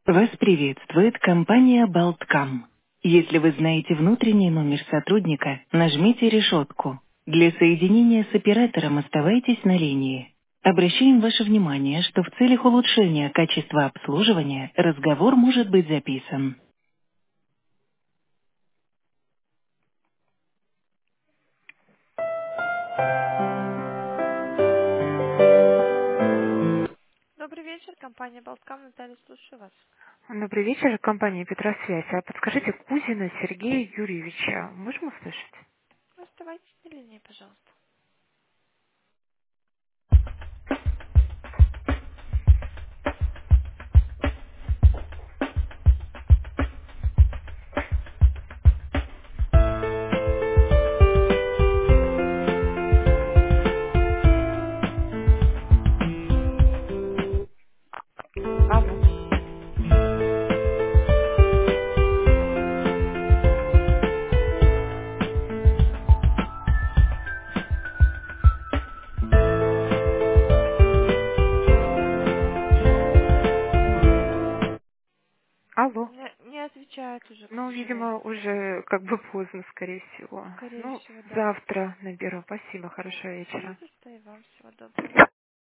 Вас приветствует компания Болткам. Если вы знаете внутренний номер сотрудника, нажмите решетку. Для соединения с оператором оставайтесь на линии. Обращаем ваше внимание, что в целях улучшения качества обслуживания разговор может быть записан. Добрый вечер, компания Петросвязь. А подскажите, Кузина Сергея Юрьевича можем услышать? Алло. Алло. Ну, видимо, уже как бы поздно, скорее всего. Ну, завтра наберу. Спасибо, хорошего вечера.